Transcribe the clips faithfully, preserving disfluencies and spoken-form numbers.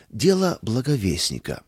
Дело благовестника.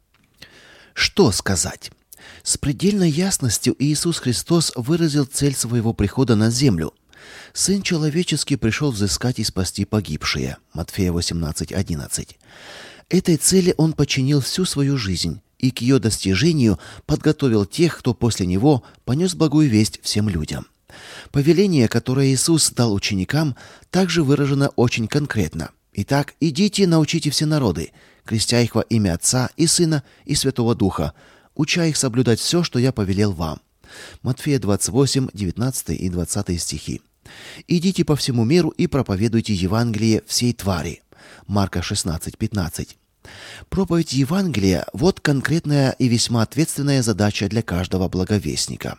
Что сказать? С предельной ясностью Иисус Христос выразил цель своего прихода на землю. Сын человеческий пришел взыскать и спасти погибшие. Матфея восемнадцать одиннадцать. Этой цели он подчинил всю свою жизнь и к ее достижению подготовил тех, кто после него понес благую весть всем людям. Повеление, которое Иисус дал ученикам, также выражено очень конкретно. Итак, идите, научите все народы, крестя их во имя Отца и Сына и Святого Духа, уча их соблюдать все, что я повелел вам. Матфея двадцать восемь, девятнадцатый и двадцатый стихи. Идите по всему миру и проповедуйте Евангелие всей твари. Марка шестнадцать пятнадцать. Проповедь Евангелия – вот конкретная и весьма ответственная задача для каждого благовестника.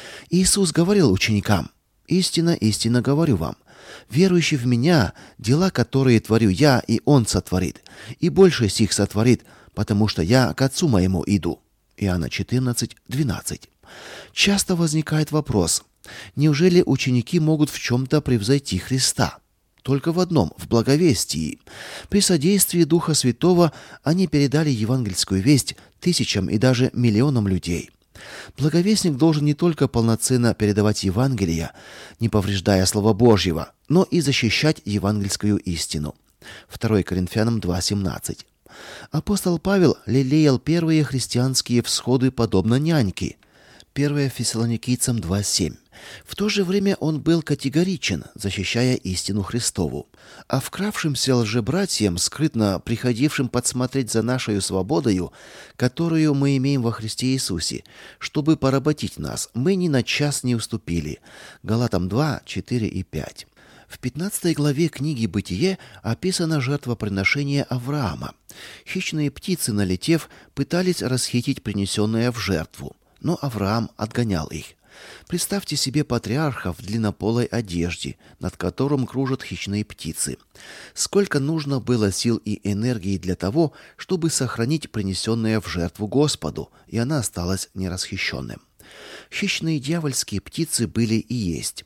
Иисус говорил ученикам: «Истинно, истинно говорю вам, верующий в Меня, дела, которые творю Я, и Он сотворит, и больше сих сотворит, потому что Я к Отцу Моему иду». Иоанна четырнадцать двенадцать. Часто возникает вопрос: неужели ученики могут в чем-то превзойти Христа? Только в одном – в благовестии. При содействии Духа Святого они передали евангельскую весть тысячам и даже миллионам людей. Благовестник должен не только полноценно передавать Евангелие, не повреждая Слова Божьего, но и защищать евангельскую истину. второе Коринфянам два семнадцать. Апостол Павел лелеял первые христианские всходы подобно няньке. первое Фессалоникийцам два семь. В то же время он был категоричен, защищая истину Христову. А вкравшимся лжебратьям, скрытно приходившим подсмотреть за нашей свободою, которую мы имеем во Христе Иисусе, чтобы поработить нас, мы ни на час не уступили. Галатам два четыре и пять. В пятнадцатой главе книги «Бытие» описано жертвоприношение Авраама. Хищные птицы, налетев, пытались расхитить принесенное в жертву, но Авраам отгонял их. Представьте себе патриарха в длиннополой одежде, над которым кружат хищные птицы. Сколько нужно было сил и энергии для того, чтобы сохранить принесенное в жертву Господу, и она осталась нерасхищенным. Хищные дьявольские птицы были и есть.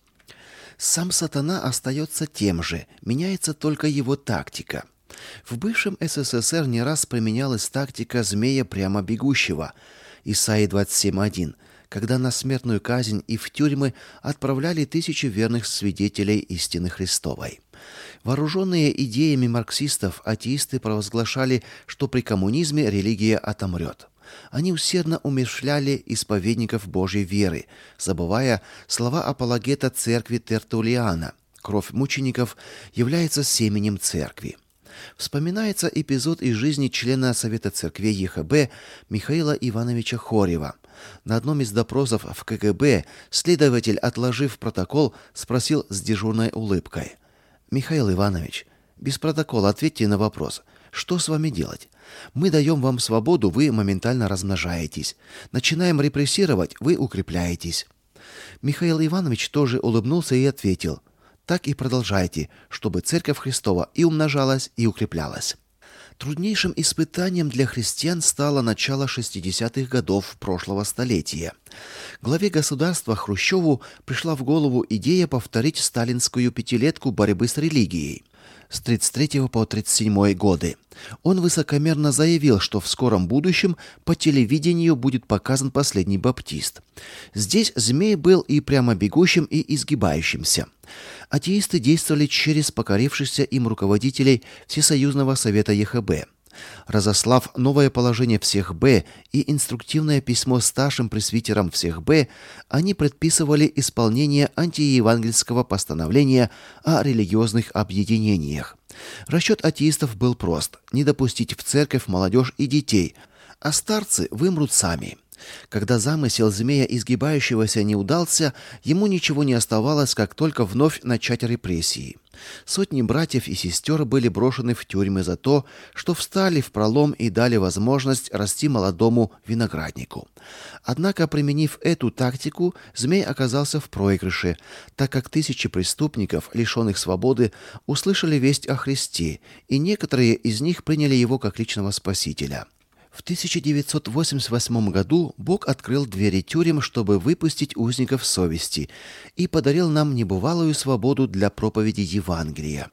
Сам сатана остается тем же, меняется только его тактика. В бывшем СССР не раз применялась тактика змея прямо бегущего. Исайя двадцать семь один. Когда на смертную казнь и в тюрьмы отправляли тысячи верных свидетелей истины Христовой. Вооруженные идеями марксистов, атеисты провозглашали, что при коммунизме религия отомрет. Они усердно умерщвляли исповедников Божьей веры, забывая слова апологета церкви Тертуллиана: «Кровь мучеников является семенем церкви». Вспоминается эпизод из жизни члена Совета церквей ЕХБ Михаила Ивановича Хорева. На одном из допросов в КГБ следователь, отложив протокол, спросил с дежурной улыбкой: «Михаил Иванович, без протокола ответьте на вопрос, что с вами делать? Мы даем вам свободу, вы моментально размножаетесь. Начинаем репрессировать, вы укрепляетесь». Михаил Иванович тоже улыбнулся и ответил: «Так и продолжайте, чтобы Церковь Христова и умножалась, и укреплялась». Труднейшим испытанием для христиан стало начало шестидесятых годов прошлого столетия. Главе государства Хрущеву пришла в голову идея повторить сталинскую пятилетку борьбы с религией с тридцать третьего по тридцать седьмой годы. Он высокомерно заявил, что в скором будущем по телевидению будет показан последний баптист. Здесь змей был и прямо бегущим, и изгибающимся. Атеисты действовали через покорившихся им руководителей Всесоюзного совета ЕХБ. Разослав новое положение всех Б и инструктивное письмо старшим пресвитерам всех Б, они предписывали исполнение антиевангельского постановления о религиозных объединениях. Расчет атеистов был прост – не допустить в церковь молодежь и детей, а старцы вымрут сами. Когда замысел змея изгибающегося не удался, ему ничего не оставалось, как только вновь начать репрессии. Сотни братьев и сестер были брошены в тюрьмы за то, что встали в пролом и дали возможность расти молодому винограднику. Однако, применив эту тактику, змей оказался в проигрыше, так как тысячи преступников, лишенных свободы, услышали весть о Христе, и некоторые из них приняли его как личного спасителя. В тысяча девятьсот восемьдесят восьмом году Бог открыл двери тюрем, чтобы выпустить узников совести, и подарил нам небывалую свободу для проповеди Евангелия.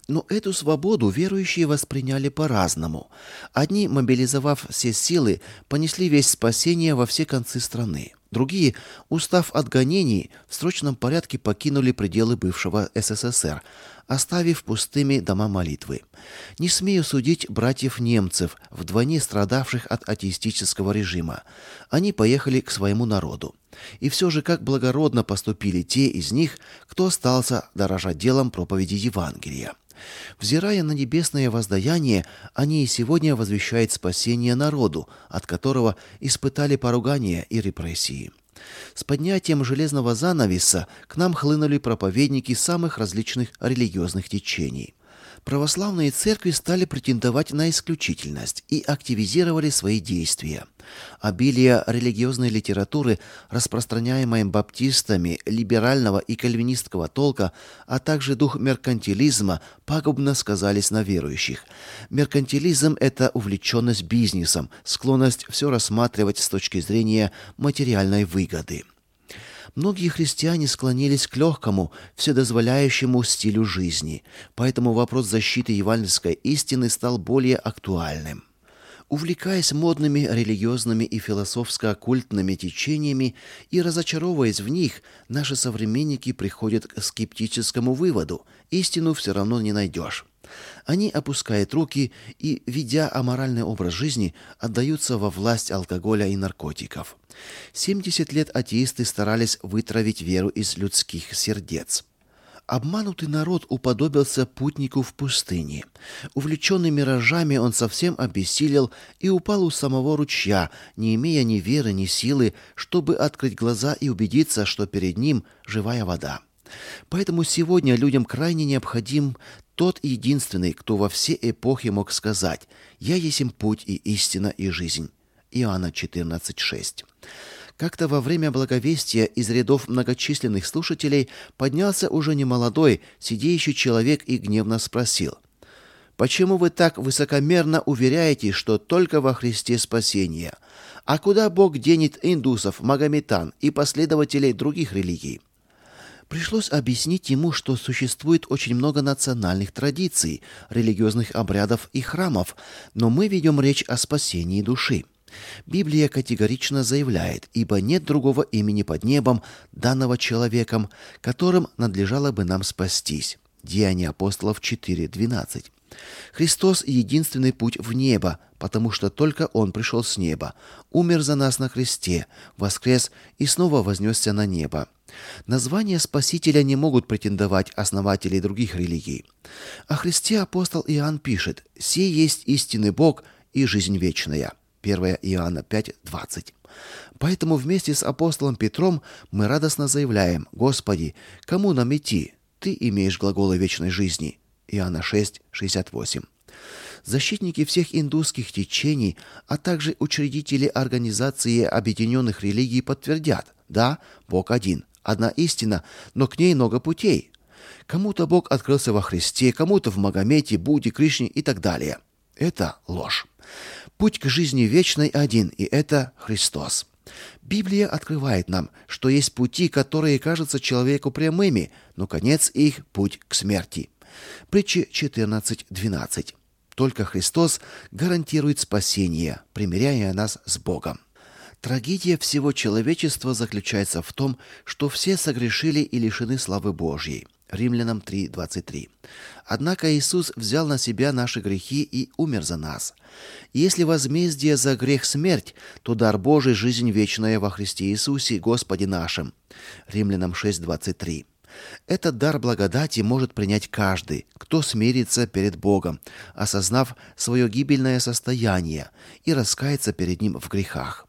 Но эту свободу верующие восприняли по-разному. Одни, мобилизовав все силы, понесли весть спасения во все концы страны. Другие, устав от гонений, в срочном порядке покинули пределы бывшего СССР, оставив пустыми дома молитвы. Не смею судить братьев немцев, вдвойне страдавших от атеистического режима. Они поехали к своему народу. И все же как благородно поступили те из них, кто остался дорожать делом проповеди Евангелия. Взирая на небесное воздаяние, они и сегодня возвещают спасение народу, от которого испытали поругания и репрессии. С поднятием железного занавеса к нам хлынули проповедники самых различных религиозных течений. Православные церкви стали претендовать на исключительность и активизировали свои действия. Обилие религиозной литературы, распространяемой баптистами либерального и кальвинистского толка, а также дух меркантилизма пагубно сказались на верующих. Меркантилизм – это увлеченность бизнесом, склонность все рассматривать с точки зрения материальной выгоды. Многие христиане склонились к легкому, вседозволяющему стилю жизни, поэтому вопрос защиты евангельской истины стал более актуальным. Увлекаясь модными религиозными и философско-оккультными течениями и разочаровываясь в них, наши современники приходят к скептическому выводу: истину все равно не найдешь. Они опускают руки и, ведя аморальный образ жизни, отдаются во власть алкоголя и наркотиков. семьдесят лет атеисты старались вытравить веру из людских сердец. Обманутый народ уподобился путнику в пустыне. Увлеченный миражами, он совсем обессилел и упал у самого ручья, не имея ни веры, ни силы, чтобы открыть глаза и убедиться, что перед ним живая вода. Поэтому сегодня людям крайне необходим тот единственный, кто во все эпохи мог сказать: «Я есмь путь и истина и жизнь». Иоанна четырнадцать шесть. Как-то во время благовестия из рядов многочисленных слушателей поднялся уже немолодой, сидеющий человек и гневно спросил: «Почему вы так высокомерно уверяете, что только во Христе спасение? А куда Бог денет индусов, магометан и последователей других религий?» Пришлось объяснить ему, что существует очень много национальных традиций, религиозных обрядов и храмов, но мы ведем речь о спасении души. Библия категорично заявляет: «Ибо нет другого имени под небом, данного человеком, которым надлежало бы нам спастись». Деяния апостолов четыре двенадцать. Христос – единственный путь в небо, потому что только Он пришел с неба, умер за нас на кресте, воскрес и снова вознесся на небо. На звание Спасителя не могут претендовать основатели других религий. О Христе апостол Иоанн пишет: «Сей есть истинный Бог и жизнь вечная». первое Иоанна пять двадцать. Поэтому вместе с апостолом Петром мы радостно заявляем: «Господи, кому нам идти? Ты имеешь глаголы вечной жизни». Иоанна шесть шестьдесят восемь. Защитники всех индусских течений, а также учредители Организации Объединенных Религий подтвердят: да, Бог один, одна истина, но к ней много путей. Кому-то Бог открылся во Христе, кому-то в Магомете, Будде, Кришне и так далее. Это ложь. Путь к жизни вечной один, и это Христос. Библия открывает нам, что есть пути, которые кажутся человеку прямыми, но конец их – путь к смерти. Притчи четырнадцать двенадцать. Только Христос гарантирует спасение, примиряя нас с Богом. Трагедия всего человечества заключается в том, что все согрешили и лишены славы Божьей. Римлянам три двадцать три. Однако Иисус взял на себя наши грехи и умер за нас. Если возмездие за грех смерть, то дар Божий – жизнь вечная во Христе Иисусе, Господе нашим. Римлянам шесть двадцать три. Этот дар благодати может принять каждый, кто смирится перед Богом, осознав свое гибельное состояние, и раскается перед Ним в грехах.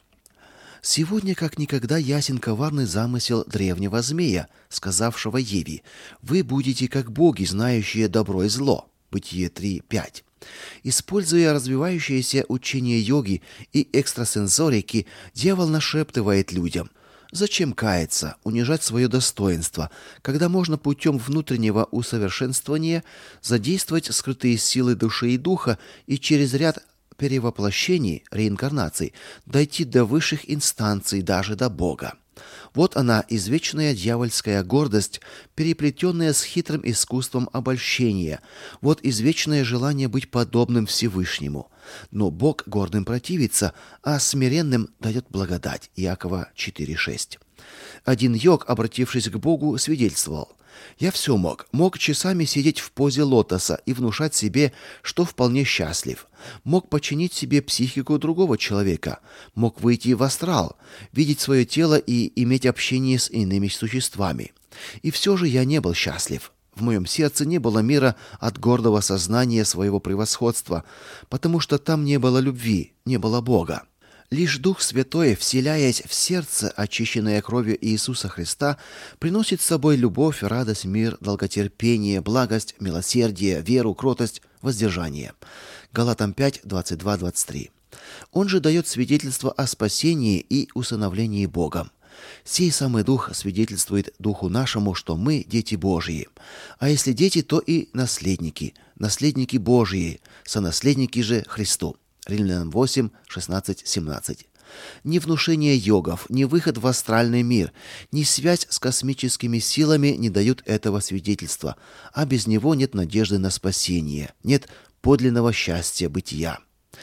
Сегодня как никогда ясен коварный замысел древнего змея, сказавшего Еве: «Вы будете как боги, знающие добро и зло». Бытие три пять. Используя развивающееся учение йоги и экстрасенсорики, дьявол нашептывает людям: зачем каяться, унижать свое достоинство, когда можно путем внутреннего усовершенствования задействовать скрытые силы души и духа и через ряд перевоплощений, реинкарнаций, дойти до высших инстанций, даже до Бога. Вот она, извечная дьявольская гордость, переплетенная с хитрым искусством обольщения. Вот извечное желание быть подобным Всевышнему. Но Бог гордым противится, а смиренным дает благодать. Иакова четыре шесть. Один йог, обратившись к Богу, свидетельствовал: «Я все мог. Мог часами сидеть в позе лотоса и внушать себе, что вполне счастлив. Мог починить себе психику другого человека. Мог выйти в астрал, видеть свое тело и иметь общение с иными существами. И все же я не был счастлив. В моем сердце не было мира от гордого сознания своего превосходства, потому что там не было любви, не было Бога. Лишь Дух Святой, вселяясь в сердце, очищенное кровью Иисуса Христа, приносит с собой любовь, радость, мир, долготерпение, благость, милосердие, веру, кротость, воздержание». Галатам пять двадцать два двадцать три. Он же дает свидетельство о спасении и усыновлении Богом. «Сей самый Дух свидетельствует Духу нашему, что мы дети Божии. А если дети, то и наследники, наследники Божии, сонаследники же Христу». Римлянам восемь шестнадцать семнадцать. Ни внушение йогов, ни выход в астральный мир, ни связь с космическими силами не дают этого свидетельства, а без него нет надежды на спасение, нет подлинного счастья бытия.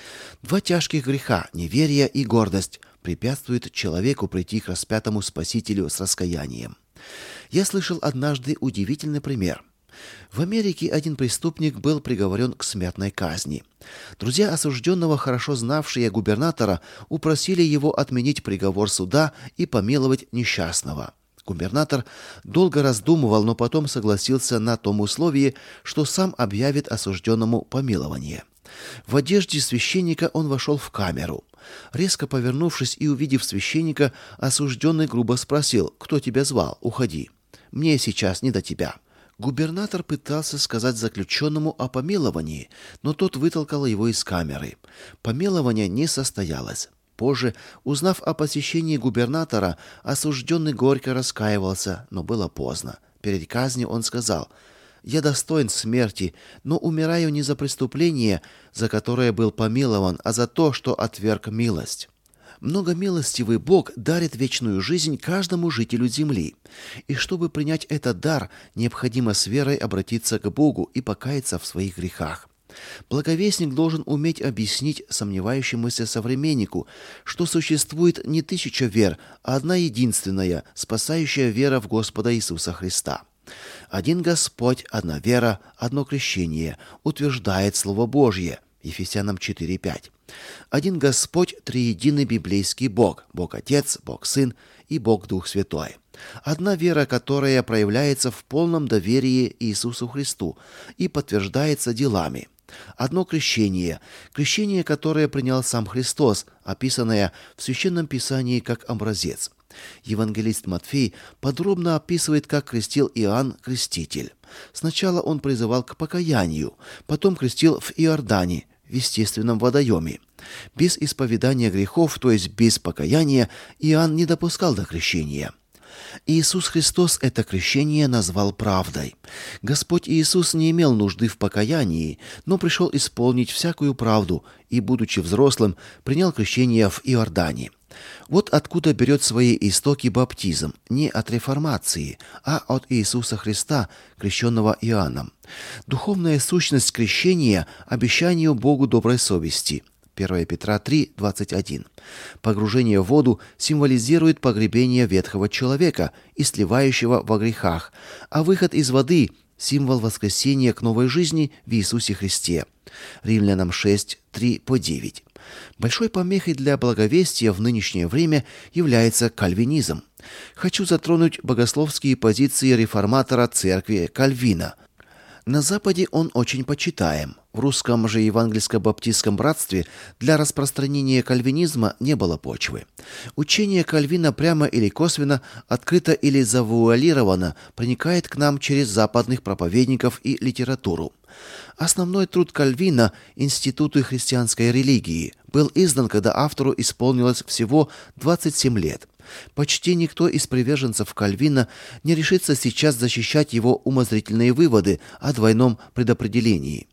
Два тяжких греха, неверие и гордость, препятствуют человеку прийти к распятому Спасителю с раскаянием. Я слышал однажды удивительный пример. В Америке один преступник был приговорен к смертной казни. Друзья осужденного, хорошо знавшие губернатора, упросили его отменить приговор суда и помиловать несчастного. Губернатор долго раздумывал, но потом согласился на том условии, что сам объявит осужденному помилование. В одежде священника он вошел в камеру. Резко повернувшись и увидев священника, осужденный грубо спросил: «Кто тебя звал? Уходи. Мне сейчас не до тебя». Губернатор пытался сказать заключенному о помиловании, но тот вытолкал его из камеры. Помилование не состоялось. Позже, узнав о посещении губернатора, осужденный горько раскаивался, но было поздно. Перед казнью он сказал: «Я достоин смерти, но умираю не за преступление, за которое был помилован, а за то, что отверг милость». Многомилостивый Бог дарит вечную жизнь каждому жителю земли. И чтобы принять этот дар, необходимо с верой обратиться к Богу и покаяться в своих грехах. Благовестник должен уметь объяснить сомневающемуся современнику, что существует не тысяча вер, а одна единственная, спасающая вера в Господа Иисуса Христа. Один Господь, одна вера, одно крещение, утверждает Слово Божье. Ефесянам четыре пять. Один Господь, триединый библейский Бог, Бог Отец, Бог Сын и Бог Дух Святой. Одна вера, которая проявляется в полном доверии Иисусу Христу и подтверждается делами. Одно крещение, крещение, которое принял сам Христос, описанное в Священном Писании как образец. Евангелист Матфей подробно описывает, как крестил Иоанн Креститель. Сначала он призывал к покаянию, потом крестил в Иордане, в естественном водоеме. Без исповедания грехов, то есть без покаяния, Иоанн не допускал до крещения. Иисус Христос это крещение назвал правдой. Господь Иисус не имел нужды в покаянии, но пришел исполнить всякую правду и, будучи взрослым, принял крещение в Иордане. Вот откуда берет свои истоки баптизм, не от реформации, а от Иисуса Христа, крещенного Иоанном. Духовная сущность крещения – обещанию Богу доброй совести. первое Петра три двадцать один. Погружение в воду символизирует погребение ветхого человека и сливающего во грехах, а выход из воды – символ воскресения к новой жизни в Иисусе Христе. Римлянам шесть три по девять. Большой помехой для благовестия в нынешнее время является кальвинизм. Хочу затронуть богословские позиции реформатора церкви Кальвина. На Западе он очень почитаем. В русском же евангельско-баптистском братстве для распространения кальвинизма не было почвы. Учение Кальвина прямо или косвенно, открыто или завуалировано проникает к нам через западных проповедников и литературу. Основной труд Кальвина «Институты христианской религии» был издан, когда автору исполнилось всего двадцать семь лет. Почти никто из приверженцев Кальвина не решится сейчас защищать его умозрительные выводы о двойном предопределении.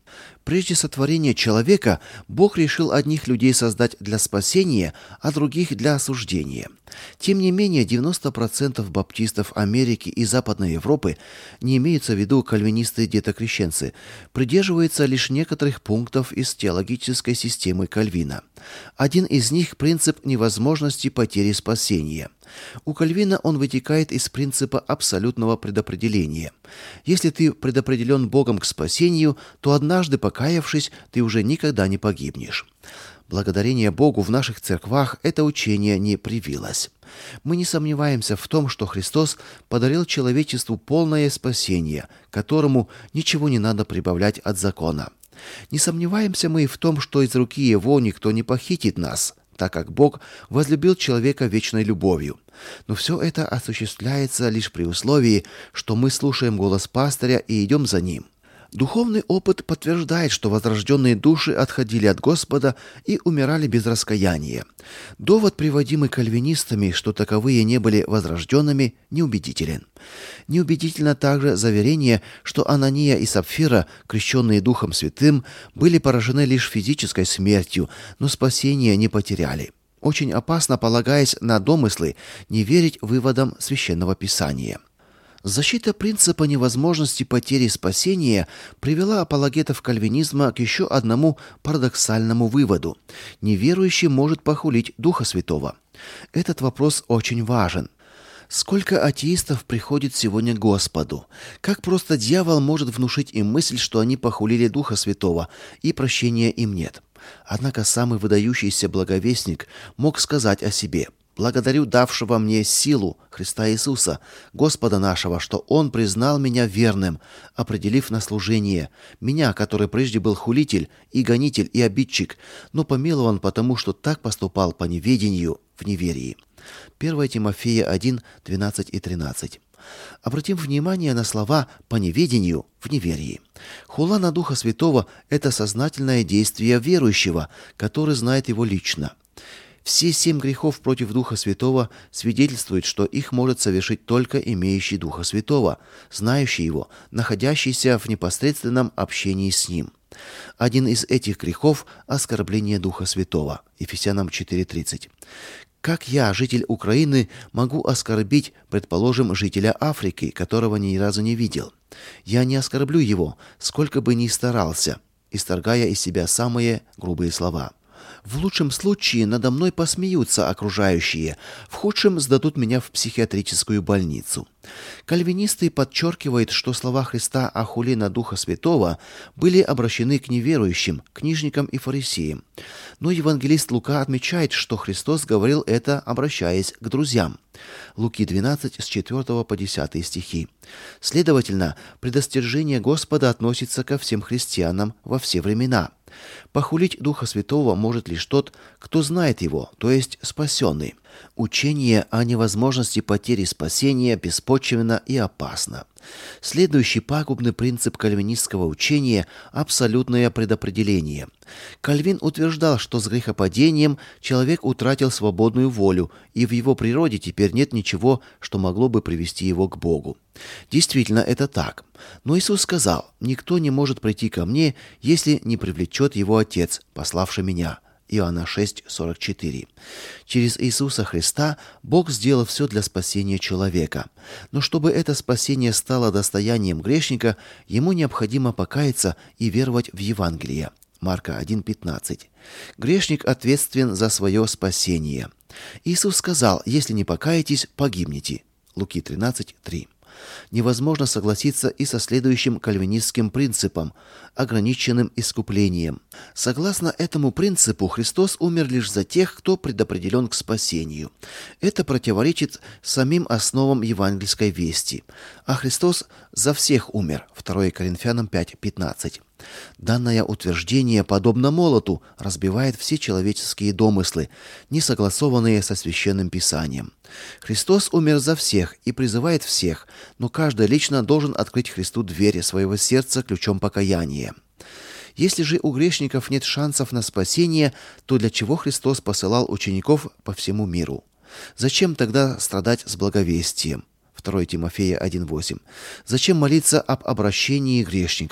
Прежде сотворения человека Бог решил одних людей создать для спасения, а других для осуждения. Тем не менее, девяносто процентов баптистов Америки и Западной Европы, не имеются в виду кальвинисты-детокрещенцы, придерживаются лишь некоторых пунктов из теологической системы Кальвина. Один из них – принцип невозможности потери спасения. У Кальвина он вытекает из принципа абсолютного предопределения. Если ты предопределен Богом к спасению, то однажды покаявшись, ты уже никогда не погибнешь. Благодарение Богу в наших церквах это учение не привилось. Мы не сомневаемся в том, что Христос подарил человечеству полное спасение, которому ничего не надо прибавлять от закона. Не сомневаемся мы и в том, что из руки Его никто не похитит нас, так как Бог возлюбил человека вечной любовью. Но все это осуществляется лишь при условии, что мы слушаем голос пастыря и идем за ним. Духовный опыт подтверждает, что возрожденные души отходили от Господа и умирали без раскаяния. Довод, приводимый кальвинистами, что таковые не были возрожденными, неубедителен. Неубедительно также заверение, что Анания и Сапфира, крещенные Духом Святым, были поражены лишь физической смертью, но спасения не потеряли. Очень опасно, полагаясь на домыслы, не верить выводам Священного Писания. Защита принципа невозможности потери спасения привела апологетов кальвинизма к еще одному парадоксальному выводу. Неверующий может похулить Духа Святого. Этот вопрос очень важен. Сколько атеистов приходит сегодня к Господу? Как просто дьявол может внушить им мысль, что они похулили Духа Святого, и прощения им нет? Однако самый выдающийся благовестник мог сказать о себе: «Благодарю давшего мне силу Христа Иисуса, Господа нашего, что Он признал меня верным, определив на служение, меня, который прежде был хулитель и гонитель и обидчик, но помилован потому, что так поступал по неведению в неверии». первое Тимофея один, двенадцать и тринадцать. Обратим внимание на слова «по неведению» в неверии. Хула на Духа Святого – это сознательное действие верующего, который знает его лично. Все семь грехов против Духа Святого свидетельствуют, что их может совершить только имеющий Духа Святого, знающий Его, находящийся в непосредственном общении с Ним. Один из этих грехов – оскорбление Духа Святого. Ефесянам четыре тридцать. Как я, житель Украины, могу оскорбить, предположим, жителя Африки, которого ни разу не видел? Я не оскорблю его, сколько бы ни старался, исторгая из себя самые грубые слова. В лучшем случае надо мной посмеются окружающие, в худшем сдадут меня в психиатрическую больницу. Кальвинисты подчеркивают, что слова Христа о хуле на Духа Святого были обращены к неверующим, книжникам и фарисеям. Но евангелист Лука отмечает, что Христос говорил это, обращаясь к друзьям. Луки двенадцать, с четвёртого по десятый стихи. Следовательно, предостережение Господа относится ко всем христианам во все времена. Похулить Духа Святого может лишь тот, кто знает Его, то есть спасенный. Учение о невозможности потери спасения беспочвенно и опасно. Следующий пагубный принцип кальвинистского учения – абсолютное предопределение. Кальвин утверждал, что с грехопадением человек утратил свободную волю, и в его природе теперь нет ничего, что могло бы привести его к Богу. Действительно, это так. Но Иисус сказал: «Никто не может прийти ко мне, если не привлечет его Отец, пославший меня». Иоанна шесть, сорок четыре. Через Иисуса Христа Бог сделал все для спасения человека. Но чтобы это спасение стало достоянием грешника, ему необходимо покаяться и веровать в Евангелие. Марка один пятнадцать. Грешник ответственен за свое спасение. Иисус сказал: «Если не покаетесь, погибнете». Луки тринадцать три. Невозможно согласиться и со следующим кальвинистским принципом – ограниченным искуплением. Согласно этому принципу, Христос умер лишь за тех, кто предопределен к спасению. Это противоречит самим основам евангельской вести. А Христос за всех умер. второе Коринфянам пять пятнадцать. Данное утверждение, подобно молоту, разбивает все человеческие домыслы, не согласованные со Священным Писанием. Христос умер за всех и призывает всех, но каждый лично должен открыть Христу двери своего сердца ключом покаяния. Если же у грешников нет шансов на спасение, то для чего Христос посылал учеников по всему миру? Зачем тогда страдать с благовестием? второе Тимофея один восемь. Зачем молиться об обращении грешников?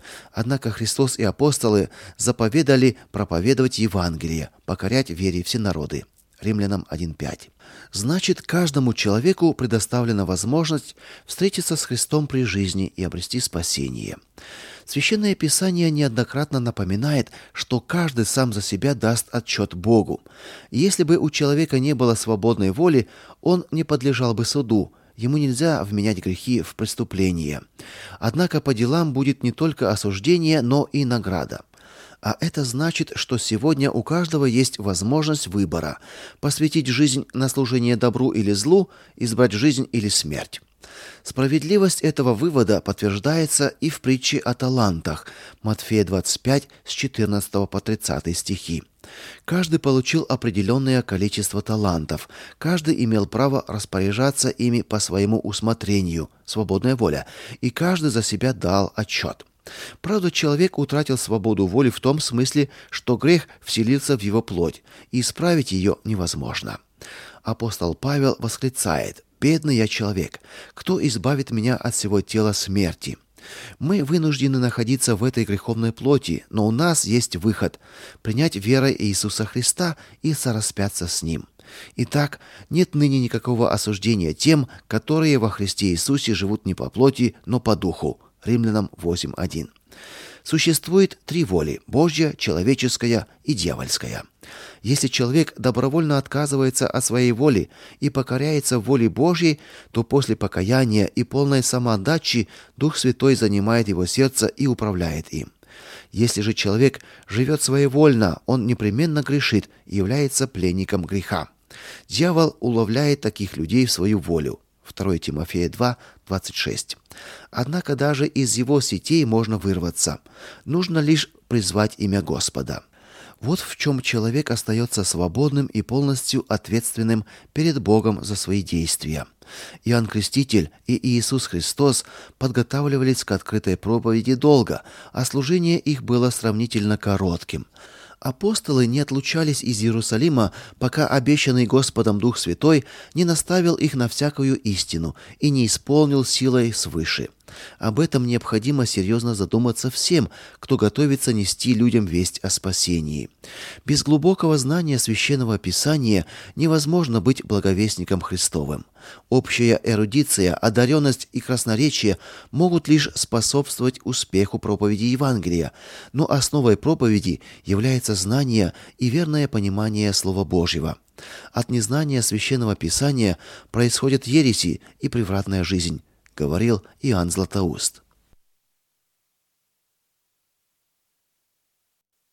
Однако Христос и апостолы заповедали проповедовать Евангелие, покорять вере все народы. Римлянам один пять. Значит, каждому человеку предоставлена возможность встретиться с Христом при жизни и обрести спасение. Священное Писание неоднократно напоминает, что каждый сам за себя даст отчет Богу. Если бы у человека не было свободной воли, он не подлежал бы суду. Ему нельзя вменять грехи в преступление. Однако по делам будет не только осуждение, но и награда. А это значит, что сегодня у каждого есть возможность выбора: посвятить жизнь на служение добру или злу, избрать жизнь или смерть. Справедливость этого вывода подтверждается и в притче о талантах, Матфея двадцать пять, с четырнадцатого по тридцатый стихи. Каждый получил определенное количество талантов, каждый имел право распоряжаться ими по своему усмотрению, свободная воля, и каждый за себя дал отчет. Правда, человек утратил свободу воли в том смысле, что грех вселился в его плоть, и исправить ее невозможно. Апостол Павел восклицает: «Бедный я человек! Кто избавит меня от всего тела смерти?» Мы вынуждены находиться в этой греховной плоти, но у нас есть выход – принять верой Иисуса Христа и сораспяться с Ним. Итак, нет ныне никакого осуждения тем, которые во Христе Иисусе живут не по плоти, но по духу. Римлянам восемь один. Существует три воли – Божья, человеческая и дьявольская. Если человек добровольно отказывается от своей воли и покоряется воле Божьей, то после покаяния и полной самоотдачи Дух Святой занимает его сердце и управляет им. Если же человек живет своевольно, он непременно грешит и является пленником греха. Дьявол уловляет таких людей в свою волю. второе Тимофея два, двадцать шесть. Однако даже из его сетей можно вырваться. Нужно лишь призвать имя Господа. Вот в чем человек остается свободным и полностью ответственным перед Богом за свои действия. Иоанн Креститель и Иисус Христос подготавливались к открытой проповеди долго, а служение их было сравнительно коротким. Апостолы не отлучались из Иерусалима, пока обещанный Господом Дух Святой не наставил их на всякую истину и не исполнил силой свыше. Об этом необходимо серьезно задуматься всем, кто готовится нести людям весть о спасении. Без глубокого знания Священного Писания невозможно быть благовестником Христовым. Общая эрудиция, одаренность и красноречие могут лишь способствовать успеху проповеди Евангелия, но основой проповеди является знание и верное понимание Слова Божьего. От незнания Священного Писания происходят ереси и превратная жизнь, говорил Иоанн Златоуст.